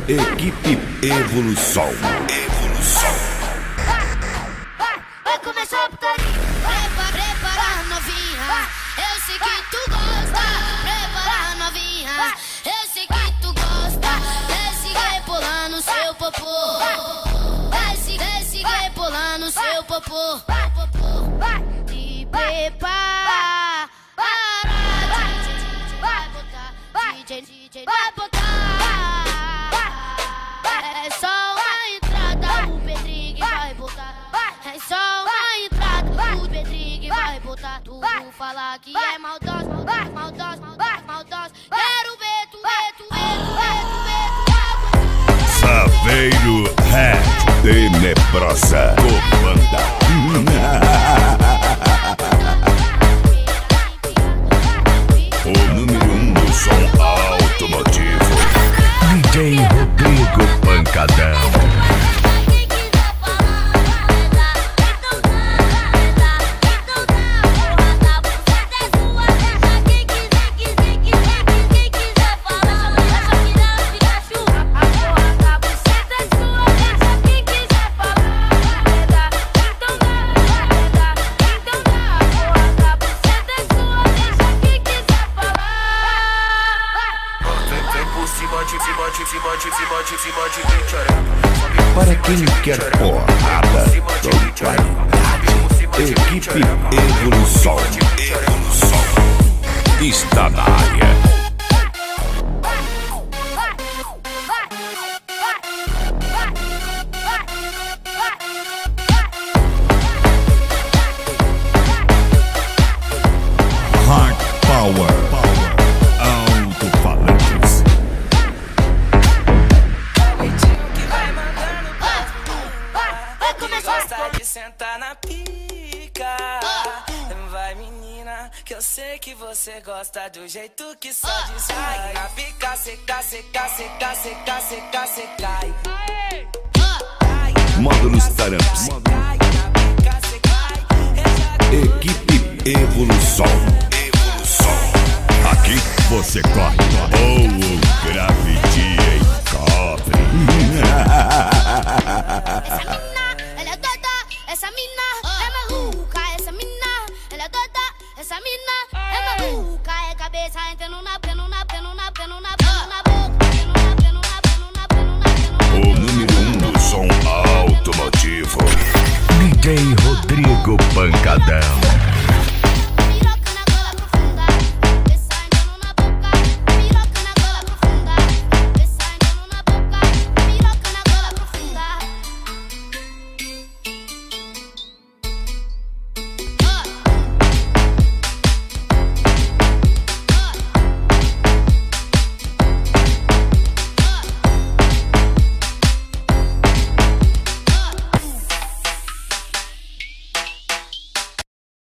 Equipe Evolução. Vai começar a putaria. Prepara novinha, eu sei que tu gosta. Prepara novinha, eu sei que tu gosta. Desce rebolando no seu popô. Desce rebolando no seu popô. E prepara, DJ vai botar, DJ vai botar. É só uma entrada, o Pedrinho vai botar. É só uma entrada, o Pedrinho vai botar. Tu falar que é maldoso. Quero ver tu Saveiro Red Tenebrosa Comanda. O número 1 do som automotivo, DJ Rodrigo Pancadão. Para quem quer porrada de qualidade, Equipe Evolução está na área. Hard Power. Senta na pica, vai menina, que eu sei que você gosta do jeito que só descai. Na pica, seca. Módulos Taramps. Equipe Evolução. Aqui você corre ou gravity em cobre. Essa mina é maluca, essa mina, ela é doida, essa mina é maluca, é cabeça entrando na boca. O número 1 do som automotivo, DJ Rodrigo Pancadão.